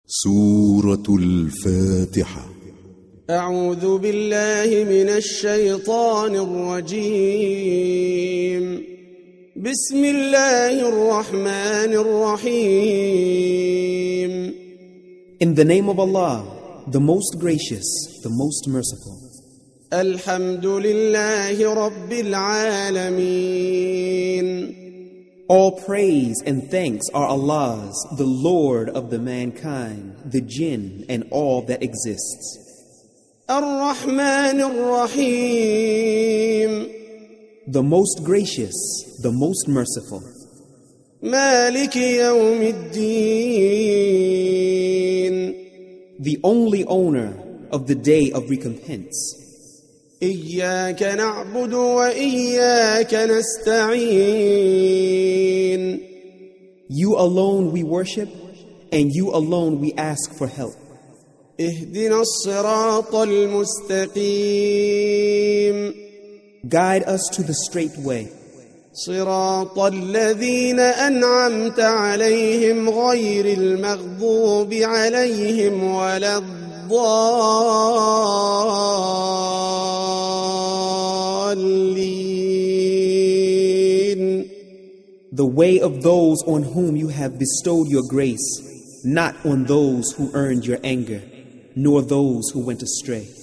سورة الفاتحة. أعوذ بالله من الشيطان الرجيم. بسم الله الرحمن الرحيم. In the name of Allah, the most gracious, the most merciful. الحمد لله رب العالمين. All praise and thanks are Allah's, the Lord of the mankind, the jinn, and all that exists. الرحمن الرحيم. The most gracious, the most merciful. مالك يوم الدين. The only owner of the day of recompense. إياك نعبد وإياك نستعين. You alone we worship, and you alone we ask for help. اهدنا الصراط المستقيم. Guide us to the straight way. صراط الذين أنعمت عليهم غير المغضوب عليهم ولا الضالين. The way of those on whom you have bestowed your grace, not on those who earned your anger, nor those who went astray.